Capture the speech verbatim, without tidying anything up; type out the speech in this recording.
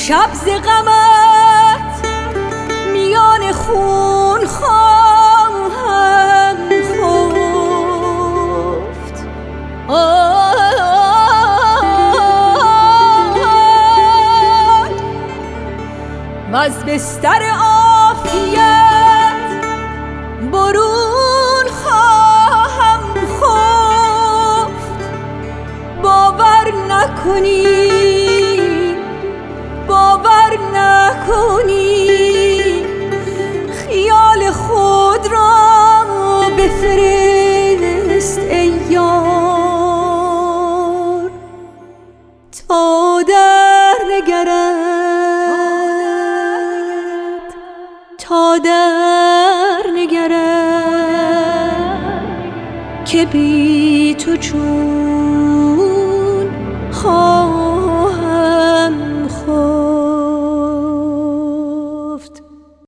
شب ز غمت میان خون خواهم خفت. وز بستر عافیت برون خواهم خفت. باور نکنی باور نکنی خیال خود را بفرست ای یار تا در نگرد تا در نگرد که بی تو چون